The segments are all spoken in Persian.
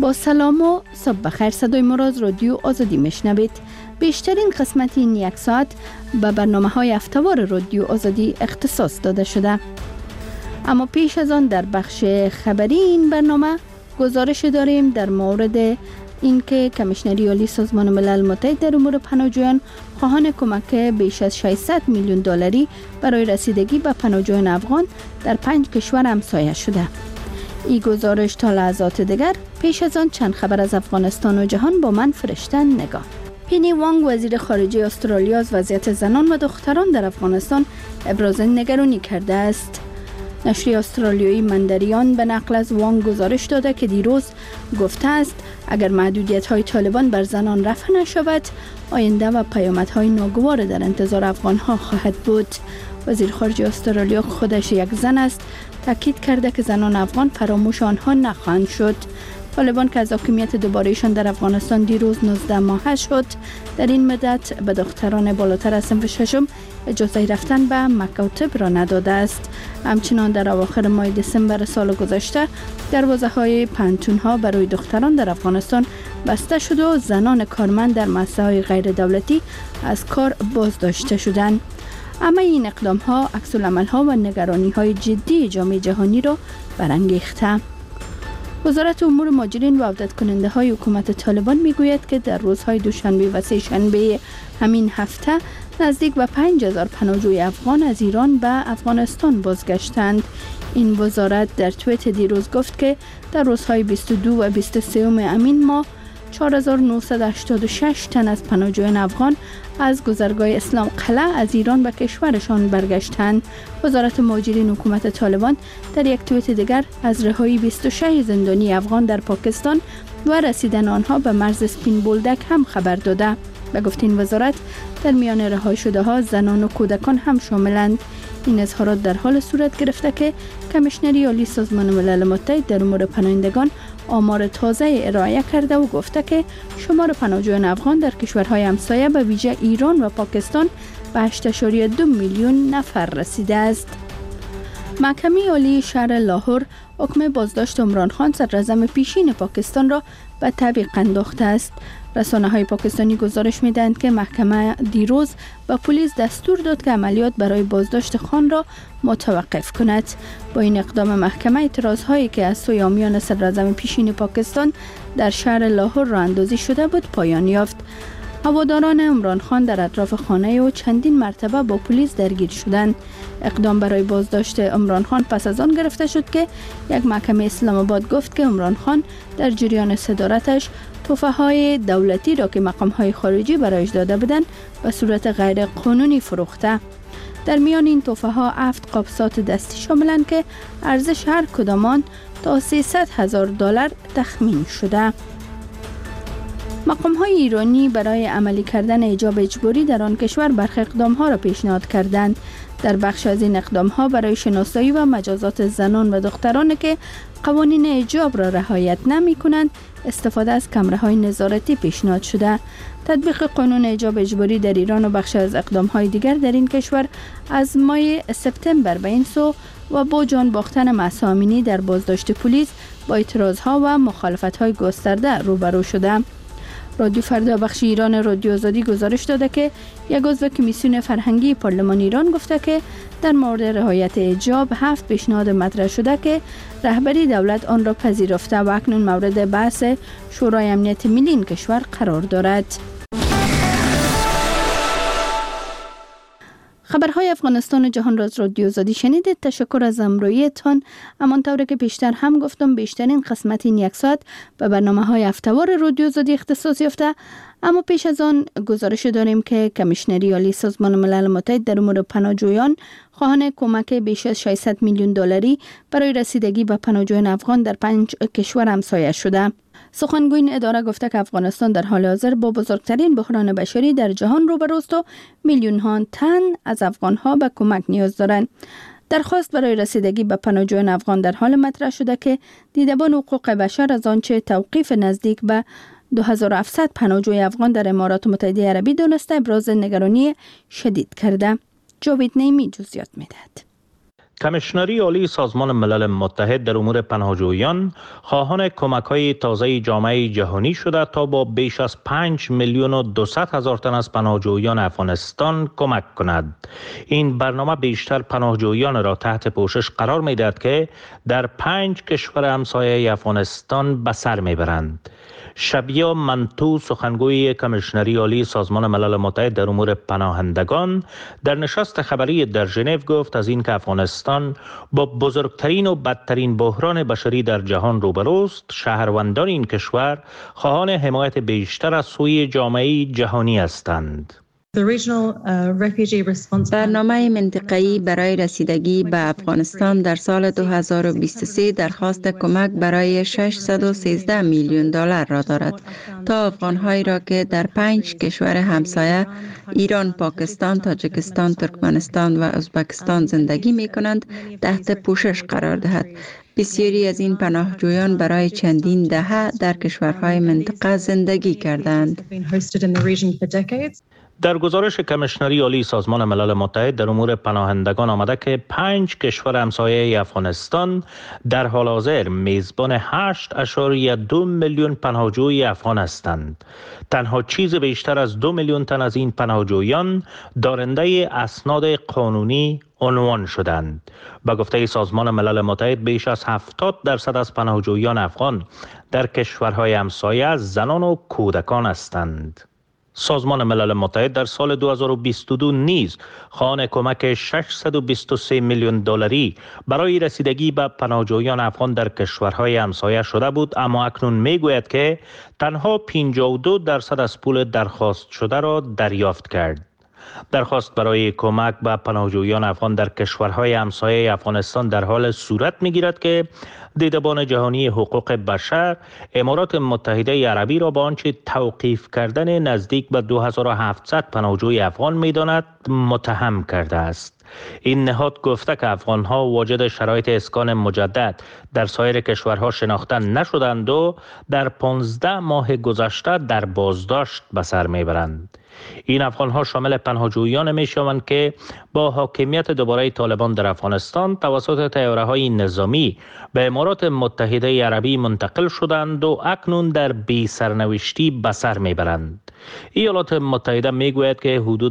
با سلام و صبح بخیر. صدای ما را از رادیو آزادی میشنوید. بیشترین قسمت این یک ساعت به برنامه‌های هفته‌وار رادیو آزادی اختصاص داده شده. اما پیش از آن در بخش خبری این برنامه گزارش داریم در مورد اینکه کمیشنری عالی سازمان ملل متحد در امور پناهجویان خواهان کمک بیش از 600 میلیون دلاری برای رسیدگی به پناهجویان افغان در 5 کشور همسایه شده. این گزارش تا لحظات دیگر. پیش از آن چند خبر از افغانستان و جهان با من فرشتن نگاه. پینی وانگ وزیر خارجه استرالیا از وضعیت زنان و دختران در افغانستان ابراز نگرانی کرده است. نشریه استرالیایی مندریان به نقل از وانگ گزارش داده که دیروز گفته است اگر محدودیت‌های طالبان بر زنان رفع نشود، آینده و پیامدهای ناگوار در انتظار افغان‌ها خواهد بود. وزیر خارجه استرالیا خودش یک زن است، تاکید کرده که زنان افغان فراموش آنها نخواهند شد. طالبان که از حاکمیت دوباره‌شان در افغانستان دیروز 19 ماهه شد، در این مدت به دختران بالاتر از صنف ششم اجازه رفتن به مکاتب را نداده است. همچنان در اواخر ماه دسامبر سال گذشته دروازه‌های پانتون‌ها برای دختران در افغانستان بسته شد و زنان کارمند در مؤسسه‌های غیر دولتی از کار بازداشته شدند. اما این اقدام‌ها عکس‌العمل‌ها و نگرانی‌های جدی جامعه جهانی را برانگیخته. وزارت امور مهاجرین و عودت کننده های حکومت طالبان میگوید که در روزهای دوشنبه و سه شنبه همین هفته نزدیک به 5000 پناهجوی افغان از ایران به افغانستان بازگشتند. این وزارت در توییت دیروز گفت که در روزهای 22 و 23 همین ماه 4986 تن از پناهجویان افغان از گذرگاه اسلام قلعه از ایران به کشورشان برگشتند. وزارت مهاجرین حکومت طالبان در یک توییت دیگر از رهایی 26 زندانی افغان در پاکستان و رسیدن آنها به مرز سپین بولدک هم خبر داده. به گفته این وزارت در میان رهایی شده ها زنان و کودکان هم شاملند. این اظهارات در حال صورت گرفته که کمیشنری عالی سازمان ملل متحد در امور پناهندگان آمار تازه ارائه کرده و گفته که شمار پناهجویان افغان در کشورهای همسایه به ویژه ایران و پاکستان به 8.2 میلیون نفر رسیده است. محکمه عالی شهر لاهور حکم بازداشت عمران خان صدراعظم پیشین پاکستان را به تعویق انداخته است. رسانه‌های پاکستانی گزارش می‌دهند که محکمه دیروز به پلیس دستور داد که عملیات برای بازداشت خان را متوقف کند. با این اقدام محکمه اعتراض‌هایی که از سوی حامیان صدراعظم پیشین پاکستان در شهر لاهور راه اندازی شده بود پایان یافت. هواداران عمران خان در اطراف خانه او چندین مرتبه با پلیس درگیر شدند. اقدام برای بازداشت عمران خان پس از آن گرفته شد که یک محکمه اسلام آباد گفت که عمران خان در جریان صدارتش تحفه‌های دولتی را که مقام‌های خارجی برایش داده بودند به صورت غیر قانونی فروخته. در میان این تحفه‌ها 7 قابسات دستی شاملند که ارزش هر کدام آن تا $300,000 تخمین شده. مقام‌های ایرانی برای عملی کردن حجاب اجباری در آن کشور برخی اقدام‌ها را پیشنهاد کردند. در بخش از این اقدام‌ها برای شناسایی و مجازات زنان و دختران که قوانین حجاب را رعایت نمی‌کنند استفاده از کامراهای نظارتی پیشنهاد شده. تطبیق قانون حجاب اجباری در ایران و بخش از اقدام‌های دیگر در این کشور از ماه سپتامبر به این سو و با جان باختن مهسا امینی در بازداشت پلیس با اعتراض‌ها و مخالفت‌های گسترده روبرو شده. رادیو فردا بخش ایران رادیو آزادی گزارش داده که یک عضو کمیسیون فرهنگی پارلمان ایران گفته که در مورد رعایت حجاب 7 پیشنهاد مطرح شده که رهبری دولت آن را پذیرفته و اکنون مورد بحث شورای امنیت ملی این کشور قرار دارد. خبرهای افغانستان و جهان را از رادیو آزادی شنیدید. تشکر از همراهیتان. همانطور که پیشتر هم گفتم بیشترین قسمت این یک ساعت به برنامه‌های هفته‌وار رادیو آزادی اختصاص یافته. اما پیش از آن گزارش داریم که کمیشنری عالی سازمان ملل متحد در امور پناهجویان خواهان کمک بیش از 600 میلیون دلاری برای رسیدگی به پناهجویان افغان در 5 کشور همسایه شده. سخنگوی این اداره گفته که افغانستان در حال حاضر با بزرگترین بحران بشری در جهان روبروست و میلیون ها تن از افغان‌ها به کمک نیاز دارند. درخواست برای رسیدگی به پناهجویان افغان در حال مطرح شده که دیدبان حقوق بشر از آنچه توقیف نزدیک به 2700 پناهجوی افغان در امارات متحده عربی دانسته ابراز نگرانی شدید کرده. جاوید نیمی جزئیات می‌دهد. کمیشنری عالی سازمان ملل متحد در امور پناهجویان خواهان کمک‌های تازه جامعه جهانی شده تا با بیش از 5,200,000 تن از پناهجویان افغانستان کمک کند. این برنامه بیشتر پناهجویان را تحت پوشش قرار می‌دهد که در 5 کشور همسایه افغانستان به سر می‌برند. شبیه منتو، سخنگوی کمیشنری عالی سازمان ملل متحد در امور پناهندگان، در نشست خبری در ژنو گفت از اینکه افغانستان با بزرگترین و بدترین بحران بشری در جهان روبروست، شهروندان این کشور خواهان حمایت بیشتر از سوی جامعه جهانی هستند. برنامه منطقه‌ای برای رسیدگی به افغانستان در سال 2023 درخواست کمک برای 613 میلیون دلار را دارد تا افغان‌هایی را که در 5 کشور همسایه ایران، پاکستان، تاجیکستان، ترکمنستان و ازبکستان زندگی می‌کنند تحت پوشش قرار دهد. بسیاری از این پناهجویان برای چندین دهه در کشورهای منطقه زندگی کردند. در گزارش کمیشنری عالی سازمان ملل متحد در امور پناهندگان آمده که 5 کشور همسایه افغانستان در حال حاضر میزبان 8.2 میلیون پناهجوی افغان هستند. تنها چیز بیشتر از 2 میلیون تن از این پناهجویان دارنده اسناد قانونی عنوان شدند. به گفته سازمان ملل متحد بیش از 70% از پناهجویان افغان در کشورهای همسایه زنان و کودکان هستند. سازمان ملل متحد در سال 2022 نیز خواهان کمک 623 میلیون دلاری برای رسیدگی به پناهجویان افغان در کشورهای همسایه شده بود، اما اکنون میگوید که تنها 52% از پول درخواست شده را دریافت کرد. درخواست برای کمک به پناهجویان افغان در کشورهای همسایه افغانستان در حال صورت می‌گیرد که دیدبان جهانی حقوق بشر امارات متحده عربی را با آنچه توقیف کردن نزدیک به 2700 پناهجوی افغان می‌داند متهم کرده است. این نهاد گفته که افغان‌ها واجد شرایط اسکان مجدد در سایر کشورها شناخته نشدند و در 15 ماه گذشته در بازداشت به سر میبرند. این افغان‌ها شامل پناهجویان میشوند که با حاکمیت دوباره طالبان در افغانستان توسط طیاره‌های نظامی به امارات متحده عربی منتقل شدند و اکنون در بی سرنوشتی به سر میبرند. ایالات متحده میگوید که حدود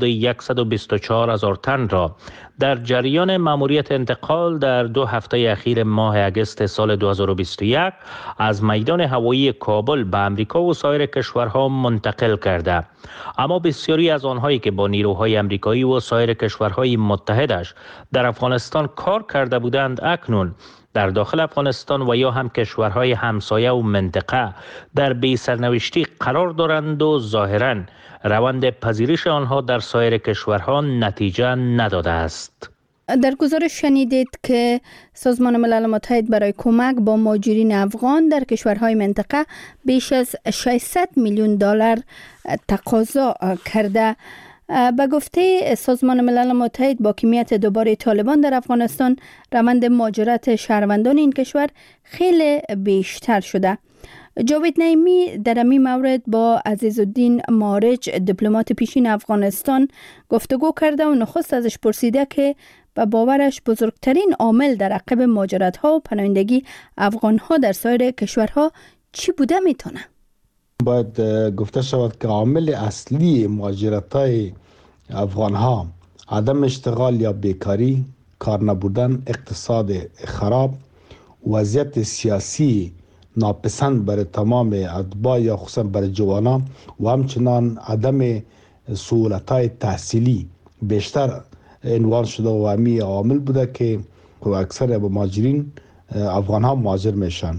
124,000 تن را در جریان مأموریت انتقال در 2 هفته اخیر ماه اگست سال 2021 از میدان هوایی کابل به امریکا و سایر کشورها منتقل کرده، اما بسیاری از آنهایی که با نیروهای امریکایی و سایر کشورهای متحدش در افغانستان کار کرده بودند اکنون در داخل افغانستان و یا هم کشورهای همسایه و منطقه در بی سرنوشتی قرار دارند و ظاهراً روند پذیرش آنها در سایر کشورها نتیجه نداده است. در گزارش شنیدید که سازمان ملل متحد برای کمک با مهاجرین افغان در کشورهای منطقه بیش از 600 میلیون دلار تقاضا کرده. به گفته سازمان ملل متحد با حاکمیت دوباره طالبان در افغانستان روند مهاجرت شهروندان این کشور خیلی بیشتر شده. جاوید نعیمی در این مورد با عزیزالدین مارج دیپلمات پیشین افغانستان گفتگو کرده و نخست ازش پرسیده که به باورش بزرگترین عامل در عقب مهاجرت ها و پناهندگی افغان ها در سایر کشورها چی بوده میتونه؟ باید گفته شود که عامل اصلی مهاجرت های افغان ها عدم اشتغال یا بیکاری، کار نبودن، اقتصاد خراب، وضعیت سیاسی ناپسند برای تمام اتباع یا خصوصا برای جوانان و همچنان عدم سهولت‌های تحصیلی بیشتر عنوان شده و همین عامل بوده که اکثر مهاجرین افغان ها مهاجر میشن.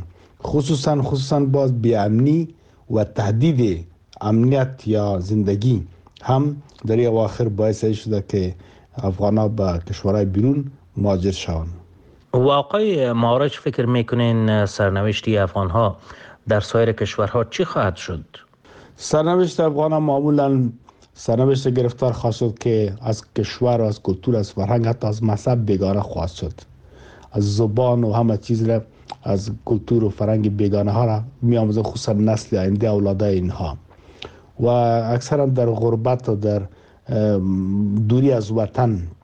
خصوصا باز بی‌امنی و تهدید امنیت یا زندگی هم در این اواخر باعث شده که افغان ها به کشورهای بیرون مهاجر شوند. واقعی مارج فکر میکنین سرنوشتی افغان ها در سایر کشورها چی خواهد شد؟ سرنوشت افغان ها معمولا سرنوشت گرفتار خواهد شد که از کشور، از کلتور، از فرهنگ، حتی از مذهب بیگانه خواهد شد. از زبان و همه چیز را، از کلتور و فرهنگ بیگانه ها را می‌آموزد، خصوصا نسل آینده اولادای اینها و اکثرا در غربت و در دوری از وطن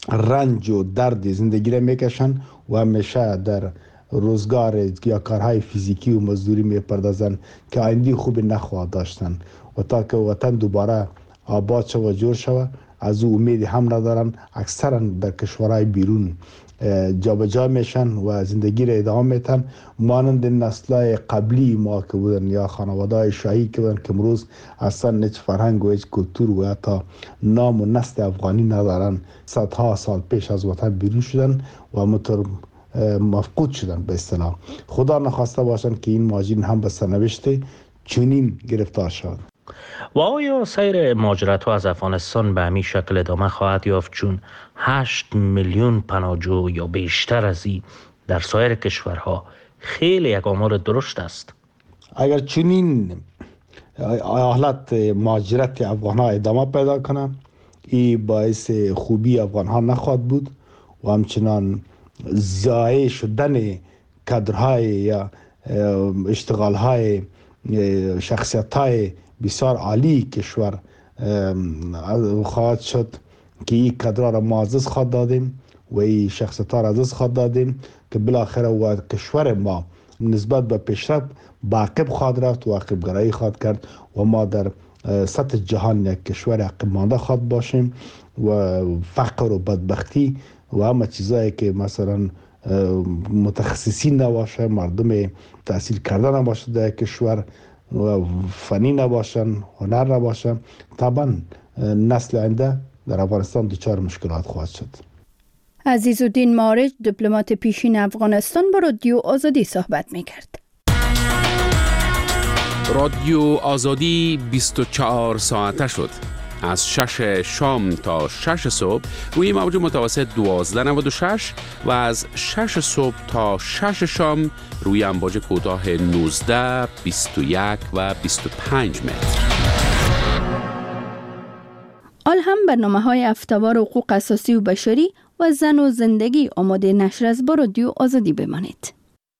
رنج و درد زندگی را میکشن و همیشه در روزگار یا کارهای فیزیکی و مزدوری میپردازن که آینده خوبی نخواهد داشتن و تا که وطن دوباره آباد شود و جور شود از او امیدی هم ندارن. اکثرا در کشورهای بیرون جابجا میشن و زندگی را ادامه میتن مانند نسل‌های قبلی ما که بودن یا خانواده‌های شاهی که بودن که امروز اصلا هیچ فرهنگ و هیچ کلتور و حتی نام و نسل افغانی ندارن. صدها سال پیش از وطن بیرون شدن و همونطور مفقود شدن به اصطلاح. خدا نخواسته باشن که این ماجرا هم به سرنوشت چنین گرفتار شد. و آیا سیر مهاجرت از افغانستان به همین شکل ادامه خواهد یافت چون 8 میلیون پناهجو یا بیشتر از این در سایر کشورها خیلی یک آمار درشت است؟ اگر چنین حالت مهاجرت افغان‌ها ادامه پیدا کنه این باعث خوبی افغان‌ها نخواهد بود و همچنان ضایع شدن کادرهای یا اشتغال‌های شخصیت‌های بسیار عالی کشور خواهد شد که این کادرها را ما عزیز خواهد دادیم و این شخصیت‌ها را عزیز خواهد دادیم که بالاخره و کشور ما نسبت به پیشرفت با عقب خواهد رفت و عقب گرایی خواهد کرد و ما در سطح جهان یک کشور عقب مانده خواهد باشیم و فقر و بدبختی و همه چیزایی که مثلا متخصصین نباشه، مردم تحصیل کرده نباشه در کشور و فنی نباشن، هنر نباشن، طبعا نسل آینده در افغانستان دچار مشکلات خواهد شد. عزیزالدین مارج دیپلمات پیشین افغانستان با رادیو آزادی صحبت می‌کرد. رادیو آزادی 24 ساعته شد. از 6 شام تا 6 صبح روی موج متوسط 1296 و از 6 صبح تا 6 شام روی امواج کوتاه 19، 21 و 25 متر. آل هم برنامه‌های افتوار حقوق اساسی و بشری و زن و زندگی آماده نشر از با رادیو آزادی بمانید.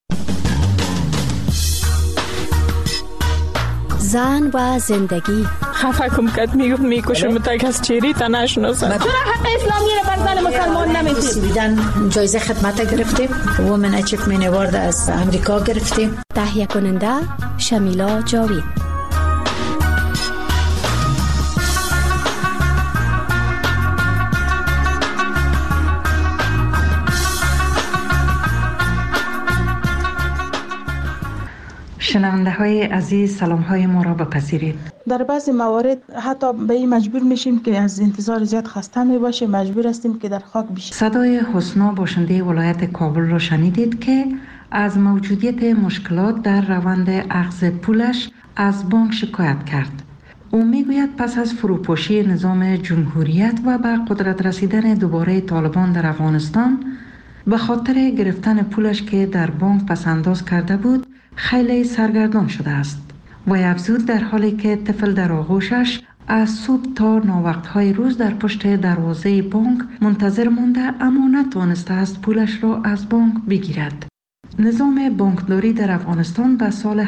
زن و زندگی خفه کم کد میکشم تا کس چیری تا نشناسم. چرا حق اسلامی رو بر زن مسلمان نمیدید؟ سویدن جایزه خدمت گرفتیم، وومن اچیومنت اوارد از امریکا گرفتیم. تهیه کننده شمیلا جاوید. شنونده های عزیز سلام های ما را بپذیرید. در بعضی موارد حتی به این مجبور میشیم که از انتظار زیاد خسته میباشیم، مجبور هستیم که در خاک بشیم. صدای حسنا باشنده ولایت کابل را شنیدید که از موجودیت مشکلات در روند اخذ پولش از بانک شکایت کرد. او میگوید پس از فروپاشی نظام جمهوریت و به قدرت رسیدن دوباره طالبان در افغانستان به خاطر گرفتن پولش که در بانک پسنداز کرده بود خیلی سرگردان شده است و افزود در حالی که طفل در آغوشش از صبح تا ناوقت‌های روز در پشت دروازه بانک منتظر مانده اما نتوانسته است پولش را از بانک بگیرد. نظام بانکداری در افغانستان به سال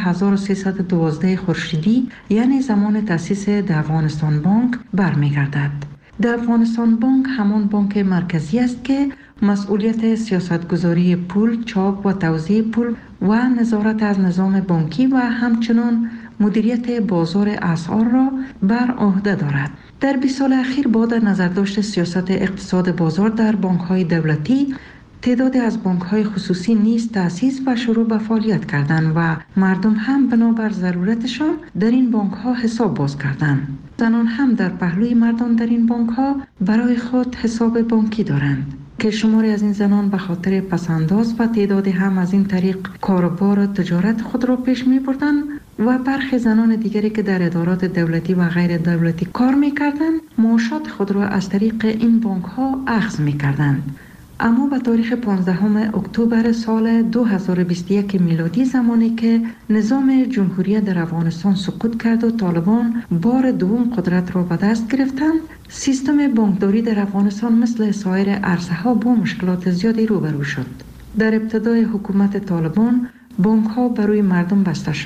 1312 خورشیدی یعنی زمان تأسیس افغانستان بانک برمیگردد. افغانستان بانک همان بانک مرکزی است که مسئولیت سیاستگذاری پول، چاپ و توزیع پول و نظارت از نظام بانکی و همچنان مدیریت بازار اسعار را بر عهده دارد. در 20 سال اخیر با در نظرداشت سیاست اقتصاد بازار در بانک‌های دولتی، تعدادی از بانک‌های خصوصی نیز تأسیس و شروع به فعالیت کردند و مردم هم بنابر ضرورتشان در این بانک‌ها حساب باز کردند. زنان هم در پهلوی مردان در این بانک‌ها برای خود حساب بانکی دارند که شماری از این زنان به خاطر پسنداز و تعدادی هم از این طریق کاروبار و تجارت خود را پیش می بردند و برخی زنان دیگری که در ادارات دولتی و غیر دولتی کار می کردند معاشات خود را از طریق این بانک ها اخذ می کردند. اما به تاریخ 15 اکتبر سال 2021 میلادی زمانی که نظام جمهوریت در افغانستان سقوط کرد و طالبان بار دوم قدرت را به دست گرفتند، سیستم بانکداری در افغانستان مثل سایر عرصه‌ها با مشکلات زیادی روبرو شد. در ابتدای حکومت طالبان بانک‌ها برای مردم بسته شد،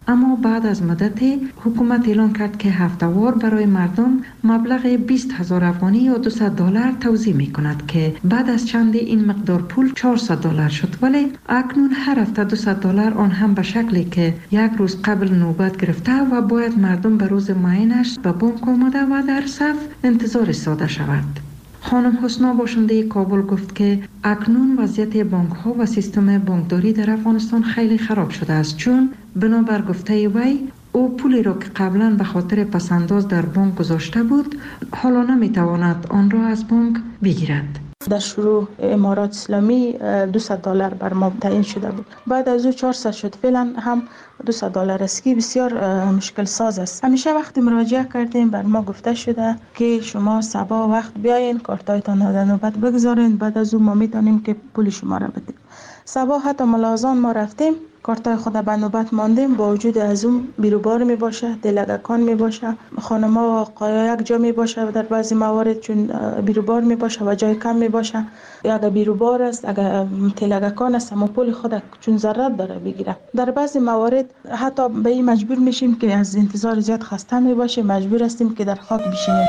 اما بعد از مدتی حکومت اعلان کرد که هفته‌وار برای مردم مبلغ 20,000 افغانی یا $200 توزیع می کند که بعد از چند این مقدار پول $400 شد، ولی اکنون هر هفته $200 آن هم به شکلی که یک روز قبل نوبت گرفته و باید مردم به روز معینش به بانک آمده و در صف انتظار ایستاده شود. خانم حسنا باشنده کابل گفت که اکنون وضعیت بانک ها و سیستم بانکداری در افغانستان خیلی خراب شده است، چون بنابر گفته وی او پولی را که قبلا به خاطر پسنداز در بانک گذاشته بود حالا نمیتواند آن را از بانک بگیرد. در شروع امارات اسلامی $200 بر ما تعیین شده بود، بعد از او 400 شد. فعلا هم $200 است که بسیار مشکل ساز است. همیشه وقتی مراجعه کردیم بر ما گفته شده که شما صبح وقت بیاین کارتایتان را در نوبت بگذارین، بعد از او ما میتونیم که پول شما را بدیم. صبح حتی ملازان ما رفتیم کارتای خود به نوبت ماندیم، با وجود از اون بیروبار می باشه، دلگکان می باشه، خانما آقایا یک جا می باشه در بعضی موارد چون بیروبار می باشه و جای کم می باشه. اگر بیروبار است، اگر تلگکان است، اما پول خود چون ضرورت داره بگیره. در بعضی موارد حتی به این مجبور میشیم که از انتظار زیاد خسته می باشیم، مجبور هستیم که در خاک بشینیم.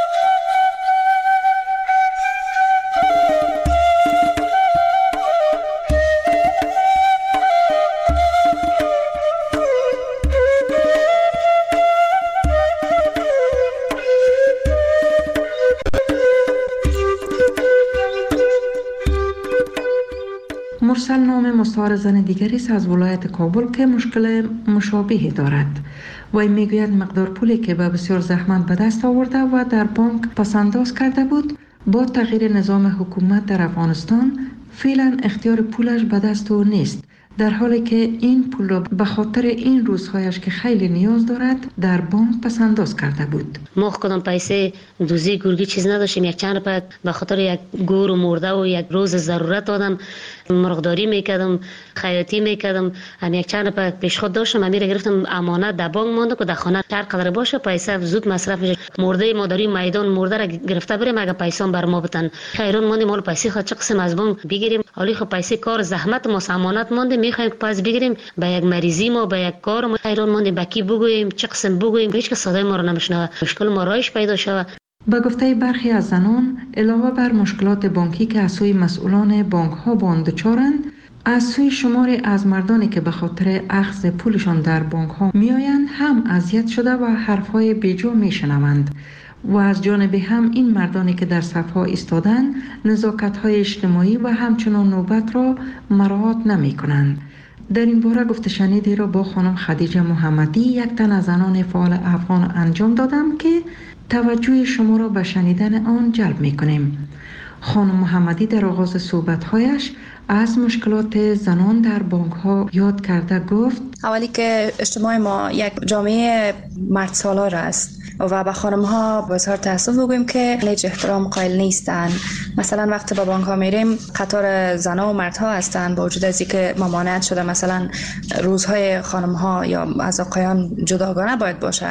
مرسل نام مستعار زن دیگری است از ولایت کابل که مشکل مشابهی دارد. وی میگوید مقدار پولی که به بسیار زحمت به دست آورده و در بانک پسنداز کرده بود با تغییر نظام حکومت در افغانستان فعلا اختیار پولش به دست او نیست، در حالی که این پول را به خاطر این روزهایش که خیلی نیاز دارد در بانک پسنداز کرده بود. ما کدام پیسه دوزی گرگی چیز نداشتیم، یک چند پک به خاطر یک گور و مرده و یک روز ضرورت دادم مرغداری میکردم، خیاطی میکردم، یک چند پک پیش خود داشتم، امیر گرفتم امانت در بانک مونده که در خانه هر قدر باشه پیسه زود مصرف میشه. مرده مادری میدان مرده را گرفته بریم اگه پیسه بر ما بدن، خیرون مونده مال پیسه خود چه قسم از بانک بگیریم، حالی خب پیسه کار زحمت ما امانت مونده میخوایم پس بگیریم به یک مریضی ما به یک کار ما خیرون مونده بکی بگوییم چه قسم بگوییم، هیچ کس صدای ما رو نمیشنوه، مشکل ما رایش پیدا شود. به گفته برخی از زنان علاوه بر مشکلات بانکی که از سوی مسئولان بانک ها با آن دچارند، از سوی شماری از مردانی که به خاطر اخذ پولشان در بانک ها میآیند هم اذیت شده و حرفهای بیجا میشنوند و از جانب هم این مردانی که در صفها ایستادند نزاکت های اجتماعی و همچنان نوبت را مراعات نمی کنند. در این باره گفته شنیدی را با خانم خدیجه محمدی یک تن از زنان فعال افغان انجام دادم که توجه شما را به شنیدن آن جلب می کنیم. خانم محمدی در آغاز صحبت‌هایش از مشکلات زنان در بانک ها یاد کرده گفت اولی که اجتماع ما یک جامعه مرد سالار است و به خانم ها بسیار تأسف بگوییم که هیچ احترام قائل نیستند. مثلا وقتی به بانک ها میریم قطار زنها و مردها هستند، با وجود از اینکه ممانعت شده مثلا روزهای خانم ها یا از آقایان جداگانه باید باشه.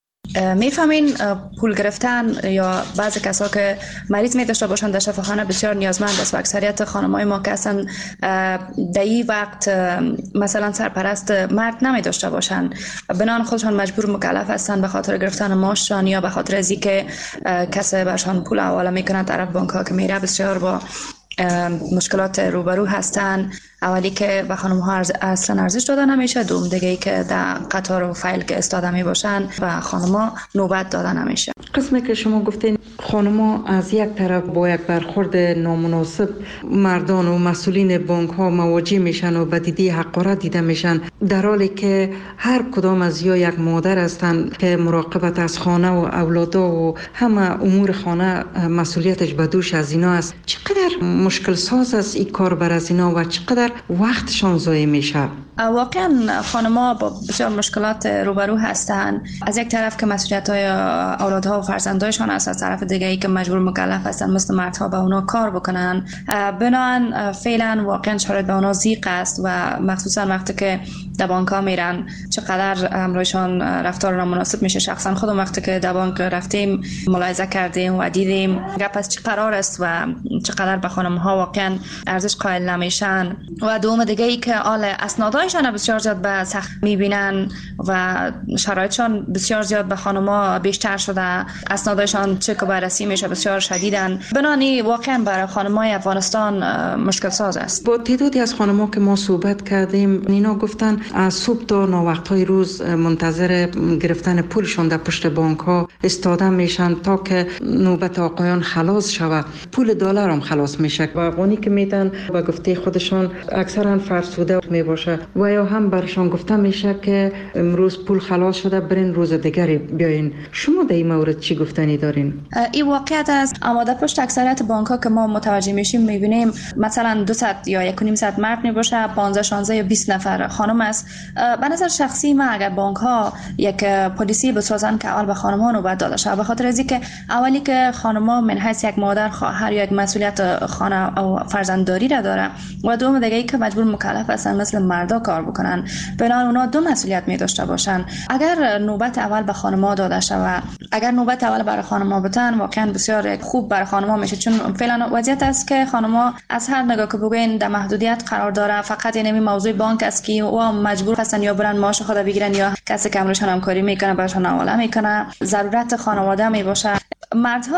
میفهمین پول گرفتن یا بعضی کسا که مریض می داشته باشند در شفاخانه بسیار نیازمند است و اکثریت خانم‌های ما که اصلا در این وقت مثلا سرپرست مرد نمی داشته باشند، بنان خودشان مجبور مکلف هستند به خاطر گرفتن معاششان یا به خاطر از اینکه کسی برشان پول حواله میکنه طرف بانک ها که میره بسیار با مشکلات روبرو هستن. اولی که به خانم ها اصلا ارزش داده نمیشه، دوم دیگه ای که در قطار و فایل که استاده می باشن و خانم ها نوبت داده نمیشه. قسمی که شما گفتین خانم ها از یک طرف با یک برخورد نامناسب مردان و مسئولین بانک ها مواجه میشن و به دیدی حقارت دیده میشن، در حالی که هر کدام از یا یک مادر هستند که مراقبت از خانه و اولادا و همه امور خانه مسئولیتش به دوش از اینا است. چقدر مشکل ساز است این کار بر از اینا و چقدر وقتشان ضایع میشه؟ واقعا خانم‌ها با بسیار مشکلات روبرو هستند. از یک طرف که مسئولیت‌های اولادها و فرزندایشان است، از طرف دیگه ای که مجبور مکلف هستند مثل مردها به اونا کار بکنن. بنابراین فعلا واقعا شرایط به اونا ضیق است و مخصوصا وقتی که در بانک‌ها میرن چقدر امروزشان رفتار نامناسب میشه. شخصا خودم وقتی که در بانک رفتیم ملاحظه کردیم و دیدیم گپ از چه قرار است و چقدر به خانم‌ها واقعا ارزش قائل نمیشن و دوم دیگه ای که اسنادایشان بسیار زیاد به سخت میبینن و شرایطشان بسیار زیاد به خانما بیشتر شده، اسنادایشان چک و بررسی میشه بسیار شدیدن. بنانی واقعا برای خانمای افغانستان مشکل ساز است. با تعدادی از خانما که ما صحبت کردیم اینا گفتن از صبح تا ناوقت‌های روز منتظر گرفتن پولشون در پشت بانک ها استاده میشن تا که نوبت آقایان خلاص شود. پول دلار هم خلاص میشه و افغانی که میتن با گفته خودشان اکثرا فرسوده می باشه و یا هم برشان گفته میشه که امروز پول خلاص شده برین روز دیگری بیاین. شما در این مورد چی گفتنی دارین؟ این واقعیت است. اما در پشت اکثریت بانک ها که ما متوجه میشیم میبینیم مثلا 200 یا 1.5 مرد می باشه، 15 16 یا 20 نفر خانم است. به نظر شخصی من اگر بانک ها یک پلیسی بسازن که اول به خانم‌ها نوبت داده شود، به خاطر اینکه اولی که خانم‌ها من حیث یک مادر خواهر یا یک مسئولیت خانه او فرزندداری را داره و دوم دیگه ای که مجبور مکلف هستن مثل مردا کار بکنن، بنابراین اونا دو مسئولیت می داشته باشن. اگر نوبت اول به خانم‌ها داده شود، اگر نوبت اول برای خانم‌ها بتن واقعا بسیار خوب برای خانم‌ها میشه، چون فعلا وضعیت است که خانم‌ها از هر نگاه که بگوین در محدودیت قرار داره. فقط این موضوع بانک است که او مجبور هستن یا برن معاش خود بگیرن یا کسی که امرشان همکاری میکنه براشون حواله میکنه. ضرورت خانواده می باشه. مردها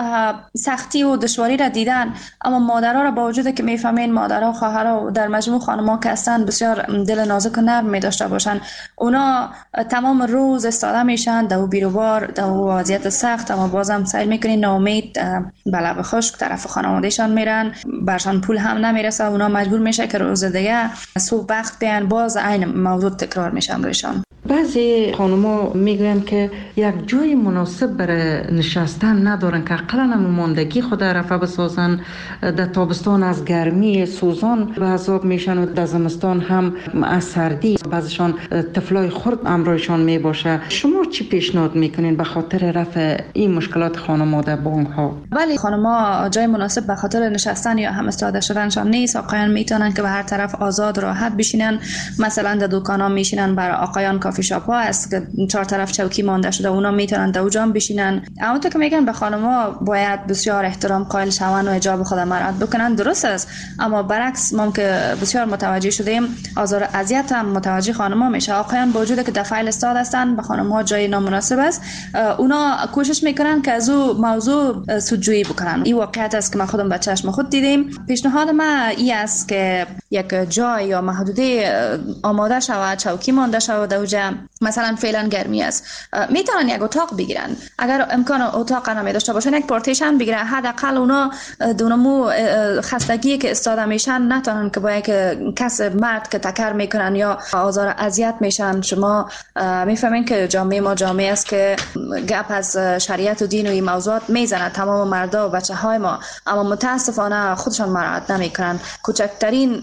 سختی و دشواری را دیدن، اما مادرها را با وجود که میفهمین مادرها خواهرها در مجموع خانم‌ها که هستن بسیار دل نازک و نرم می داشته باشن، اونا تمام روز استاده میشن در بیروبار در وضعیت سخت، اما بازم سعی میکنین ناامید به لب خشک طرف خانوادهشان میرن، برشان پول هم نمیرسه، اونا مجبور میشه که روز دیگه صبح وقت بیان باز عین موضوع تکرار میشن برشان. بعضی خانم‌ها میگن که یک جای مناسب برای نشستن ندارن که اقلا هم ماندگی خود رفع بسازن. در تابستان از گرمی سوزان به عذاب میشن و در زمستان هم از سردی. بعضیشان طفلای خرد امرایشان میباشه. شما چی پیشنهاد میکنین به خاطر رفع این مشکلات خانم‌ها در بانک ها؟ ولی خانم‌ها جای مناسب به خاطر نشستن یا هم استاده شدنشان نیست. آقایان میتونن که به هر طرف آزاد راحت بشینن، مثلا در دکانا میشینن. برای آقایان کافی شاپ ها هست که 4 طرف چوکی مانده شده، اونا میتونن در اونجا بشینن. اما تو که میگن به خانم‌ها باید بسیار احترام قائل شوند و حجاب خود مراعات بکنن، درست است، اما برعکس ما که بسیار متوجه شدیم آزار و اذیت هم متوجه خانم‌ها میشه. آقایان با وجود که در فایل استاد هستن به خانم‌ها جای نامناسب است، اونا کوشش میکنن که از او موضوع سودجویی بکنن. این واقعیت است که ما خودم به چشم خود دیدیم. پیشنهاد من این است که یک جای یا محدوده آماده شود، چوکی مانده شود در اونجا. مثلا فعلا گرمی است، میتونن یک اتاق بگیرن. اگر امکان اتاق نمی داشته باشن یک پارتیشن بگیرن، حداقل اونا دونمو خستگی که استاده میشن نتونن که با یک کس مرد که تکر میکنن یا آزار اذیت میشن. شما میفهمین که جامعه ما جامعه است که گپ از شریعت و دین و این موضوعات میزنه تمام مردا و بچه های ما، اما متاسفانه خودشان مراعات نمیکنن. کوچکترین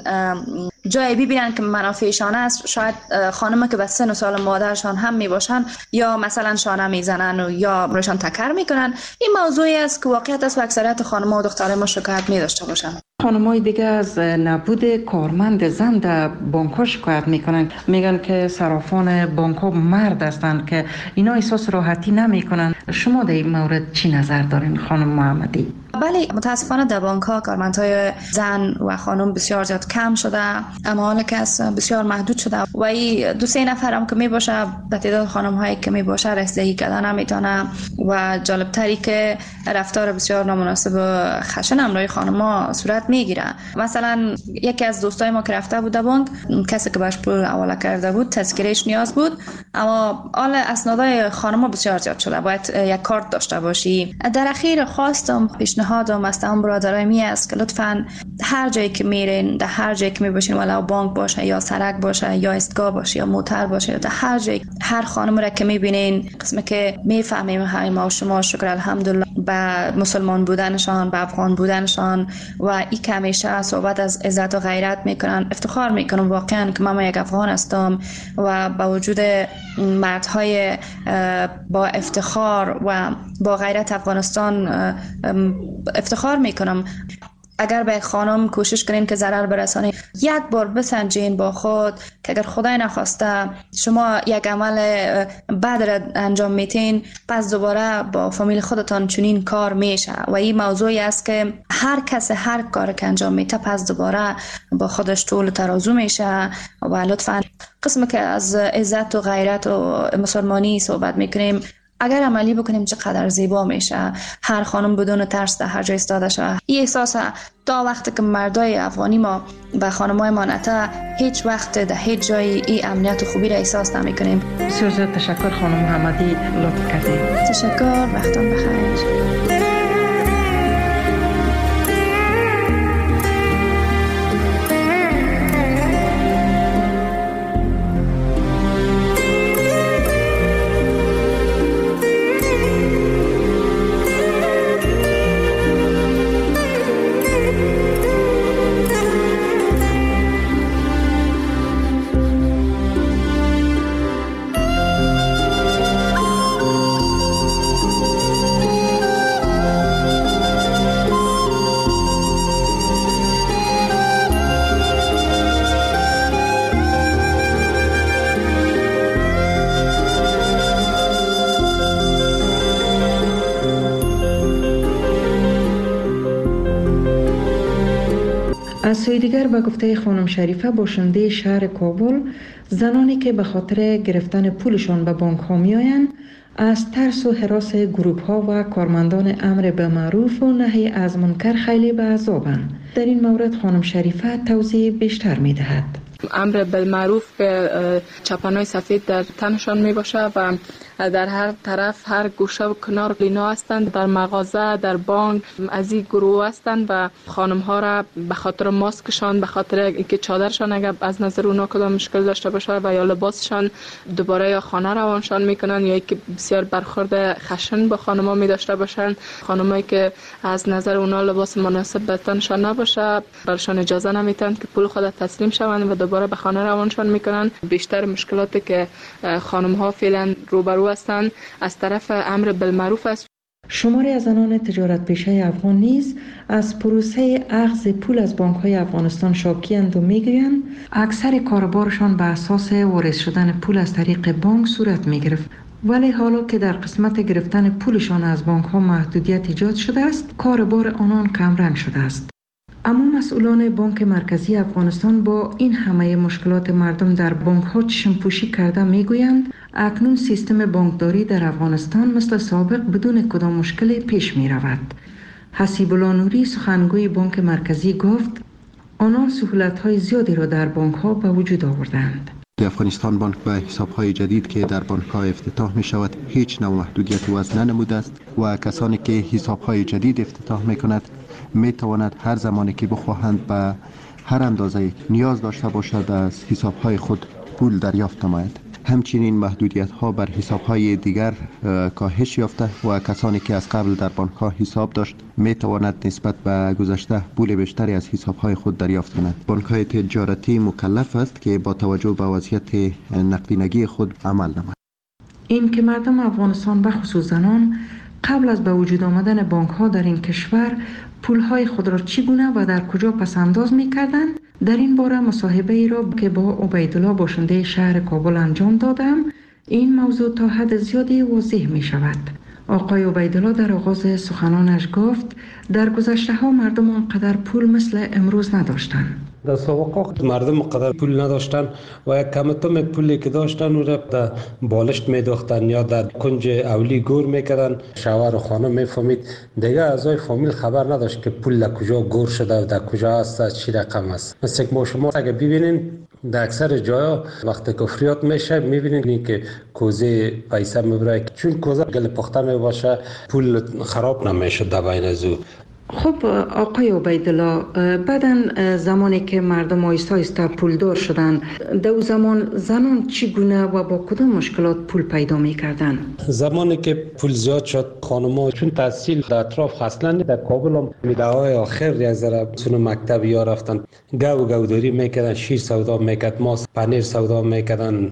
جایی ببینن که منافعشان است، شاید خانم که به سن و سال مادرشان هم می باشن یا مثلا شانه میزنن و یا برشان تکر میکنن. این موضوعی است که واقعیت است و اکثریت خانم‌ها و دخترای ما شکایت می داشته باشن. خانم‌های دیگه از نبود کارمند زن در بانک‌ها شکایت میکنن، میگن که صرافان بانک‌ها مرد هستند که اینا احساس راحتی نمیکنن. شما در این مورد چی نظر دارین خانم محمدی؟ بله، متاسفانه در بانک‌ها کارمندهای زن و خانم بسیار زیاد کم شده، اما حالا که بسیار محدود شده و این 2-3 نفر هم که می باشه به تعداد خانم‌هایی که می باشه رسیدگی کردن نمیتونه و جالب‌تری که رفتار بسیار نامناسب و خشن امرای خانم‌ها صورت میگیره. مثلا یکی از دوستای ما که رفته بود بانک، کسی که باش پول حواله کرده بود تذکرهش نیاز بود، اما حال اسنادای خانم‌ها بسیار زیاد شده، باید یک کارت داشته باشی. در اخیر خواستم پیشنهادم از تمام برادرای می است که لطفاً هر جایی که میرین، در هر جایی که میباشین، ولو بانک باشه یا سرک باشه یا ایستگاه باشه یا موتر باشه، در هر جایی هر خانم را که میبینین، قسمه که میفهمیم های ما و شما شکر الحمدلله به مسلمان بودنشان، به افغان بودنشان و این که همیشه صحبت از عزت و غیرت میکنن، افتخار میکنم واقعا که من یک افغان هستم و با وجود مردهای با افتخار و با غیرت افغانستان افتخار میکنم. اگر به خانم کوشش کنین که ضرر برسانه، یک بار بسنجین با خود که اگر خدای نخواسته شما یک عمل بد را انجام میتین، پس دوباره با فامیل خودتان چنین کار میشه. و این موضوعی است که هر کس هر کار که انجام میته پس دوباره با خودش طول ترازو میشه. و لطفا قسم که از عزت و غیرت و مسلمانی صحبت میکنیم، اگر عملی بکنیم چقدر زیبا میشه. هر خانم بدون ترس در هر جای ایستاده شه. این احساس تا وقتی که مردای افغانی ما به خانمای ما نته، هیچ وقت در هیچ جای این امنیت و خوبی را احساس نمیکنیم. بسیار تشکر خانم محمدی، لطف کردید. تشکر، وقتتون بخیر. از سوی دیگر به گفته خانم شریفه، باشنده شهر کابل، زنانی که به خاطر گرفتن پولشان به بانک ها می آیند از ترس و هراس گروه ها و کارمندان امر بالمعروف و نهی از منکر خیلی به عذابند. در این مورد خانم شریفه توضیح بیشتر می دهد. امر بالمعروف که چپنای سفید در تنشان می باشه و در هر طرف هر گوشه و کنار لینا هستند، در مغازه، در بانک از این گروه هستند و خانم ها را به خاطر ماسکشان، به خاطر اینکه چادرشان اگر از نظر اونا کدام مشکل داشته باشه و یا لباسشان دوباره یا خانه روانشان میکنن، یا اینکه بسیار برخورد خشن با خانم ها می داشته باشند. خانمایی که از نظر اونا لباس مناسب به تنشان نباشه برشان اجازه نمیتند که پول خود تسلیم شوند و دوباره به خانه روانشان میکنن. بیشتر مشکلاتی که خانم ها فعلا روبرو هستند از طرف امر بالمعروف است. شماری از زنان تجارت پیشه افغان نیز از پروسه اخذ پول از بانک های افغانستان شاکی‌اند و میگویند اکثر کاربارشان به اساس وارد شدن پول از طریق بانک صورت میگرفت، ولی حالا که در قسمت گرفتن پولشان از بانک ها محدودیت ایجاد شده است، کاربار آنان کمرنگ شده است. اما مسئولان بانک مرکزی افغانستان با این همه مشکلات مردم در بانک ها چشم‌پوشی کرده میگویند اکنون سیستم بانکداری در افغانستان مثل سابق بدون کدام مشکلی پیش می رود. حسیب الله نوری سخنگوی بانک مرکزی گفت آنان سهولت‌های زیادی را در بانک ها به وجود آوردند. افغانستان بانک به حساب‌های جدید که در بانک‌ها افتتاح می‌شود هیچ نوع محدودیت وضع ننموده است و کسانی که حساب‌های جدید افتتاح می‌کنند می‌توانند هر زمانی که بخواهند به هر اندازه نیاز داشته باشد از حساب‌های خود پول دریافت نماید. همچنین محدودیت‌ها بر حساب‌های دیگر کاهش یافته و کسانی که از قبل در بانک‌ها حساب داشت می‌تواند نسبت به گذشته پول بیشتری از حساب‌های خود دریافت کند. بانک‌های تجارتی مکلف است که با توجه به وضعیت نقدینگی خود عمل نماید. این که مردم افغانستان به خصوص زنان قبل از به وجود آمدن بانک‌ها در این کشور پول‌های خود را چگونه و در کجا پس‌انداز می‌کردند، در این باره مصاحبه ای را که با عبیدالله باشنده شهر کابل انجام دادم، این موضوع تا حد زیادی واضح می شود. آقای عبیدالله در آغاز سخنانش گفت در گذشته ها مردم آنقدر پول مثل امروز نداشتند. در سابقا مردم قدر پول نداشتن و یک کمتم پولی که داشتن او را در بالشت میداختن یا در کنج اولی گور میکردن. شوهر و خانم میفهمید دیگه اعضای فامیل خبر نداشت که پول در کجا گور شده و در کجا است، از چی رقم است. مثل که ما شما اگه ببینین در اکثر جاها وقتی کفریات میشه میبینین که کوزه پیسه میبره، چون کوزه گل پخته میباشه پول خراب نمیشه در بین ازو. خب آقای عبیدالله، بعدن زمانی که مردم آیسته پولدار شدن، در زمان زنان چگونه و با کدام مشکلات پول پیدا میکردن؟ زمانی که پول زیاد شد خانم‌ها چون تحصیل در اطراف اصلا در کابل هم میده‌های آخر یک ذره سون مکتب یا رفتن گوداری میکردن، شیر سودا میکرد، ماست پنیر سودا میکردن.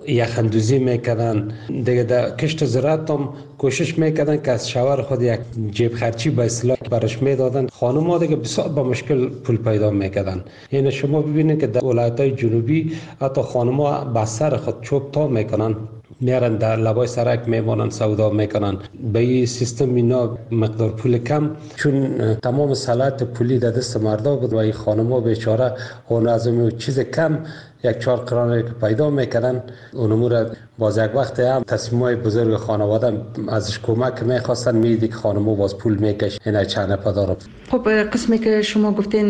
یخندوزی میکردن دیگه در کشت زراعت هم کوشش میکردن که از شوهر خود یک جیب خرچی به اصطلاح برش میدادن. خانم ها دیگه بسیار با مشکل پول پیدا میکردن. یعنی شما ببینید که در ولایت‌های جنوبی حتی خانم ها به سر خود چوب تا میکنن، میارن در لبای سرک میمانن سودا میکنن. به این سیستم اینا مقدار پول کم، چون تمام صلاحیت پولی در دست مردا بود و این خانم ها بیچاره اون از اون چیز کم یک 4 قرانه که پیدا میکردن اون امور باز یک وقت هم تصمیمای بزرگ خانواده ازش کمک میخواستن، میدید که خانم ها باز پول میکش. اینا چند پدار. خب قسمی که شما گفتین